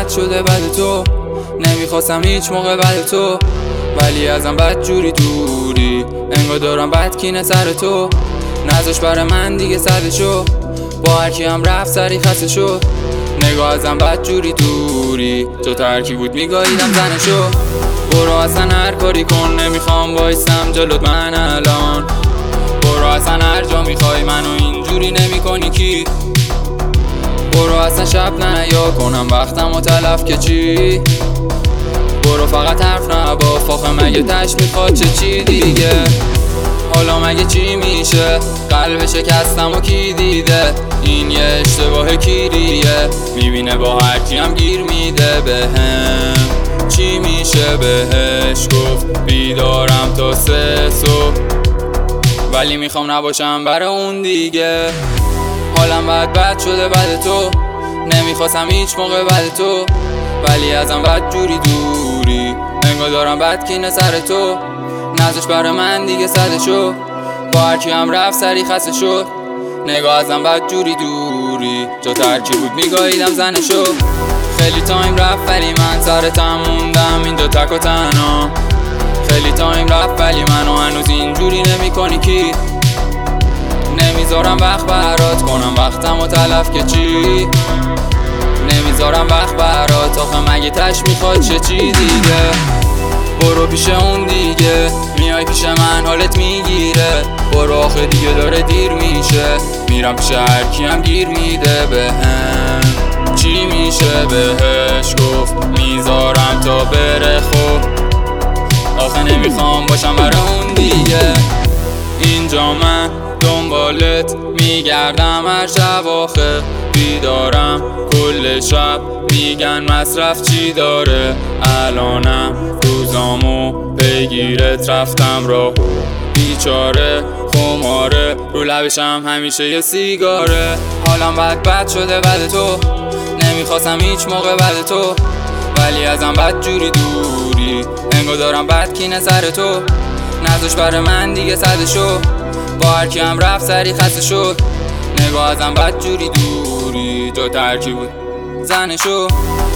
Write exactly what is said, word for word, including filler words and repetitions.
بد شده بد تو، نمیخواستم هیچ موقع بد تو، ولی ازم بد جوری دوری. انگار دارم بد کینه سر تو، نذاش برای من دیگه سده شو. با هر کی هم رفت سری خسته شد، نگاه ازم بد جوری دوری. تو ترکی بود میگاهیدم زنشو. برو اصلا هر کاری کن، نمیخوام وایستم جلوت من الان. برو اصلا هر جا میخوای منو اینجوری نمی کنی کی. برو اصلا شب نیا کنم وقتم و تلف که چی. برو فقط حرف نبا فاخه مگه تش میخواد چه چی دیگه. حالا مگه چی میشه، قلب شکستم و کی دیده. این یه اشتباه کیریه، میبینه با هر کی هم گیر میده بهم. چی میشه بهش گفت بیدارم تا سه صبح، ولی میخوام نباشم برای اون دیگه. حالم بد بد شده بد تو، نمیخواستم هیچ موقع بد تو، ولی ازم بد جوری دوری. انگار دارم بد کینه سر تو، نذاش برای من دیگه سده شو. با هر کی هم رفت سری خسته شد، نگاه ازم بد جوری دوری. تو ترکی بود میگاهیدم زنشو. خیلی تایم رفت ولی من سرتم موندم این دو تک و تنها. خیلی تایم رفت ولی منو هنوز اینجوری نمی کنی کی. نمیذارم وقت برات کنم وقتم و تلف که چی. نمیذارم وقت برات آخه مگه تش میخواد چه چی دیگه. برو پیش اون دیگه، میای پیش من حالت میگیره. برو آخه دیگه داره دیر میشه، میرم پیش هر کی هم گیر میده بهم. چی میشه بهش گفت میذارم تا بره خوب، آخه نمیخوام باشم برای اون دیگه. اینجا من دنبالت میگردم هر شب آخه بیدارم کل شب. میگن مصرف چی داره، الانم روزامو پیگیرت رفتم راهو. بیچاره خماره رو لبشم همیشه یه سیگاره. حالم بد بد شده بد تو، نمیخواستم هیچ موقع بد تو، ولی ازم بد جوری دوری. انگار دارم بد کینه سر تو، نذاش برای من دیگه سده شو. با هر کی هم رفت سری خسته شد، نگاه ازم بد جوری دوری. تو ترکی بود زنشو.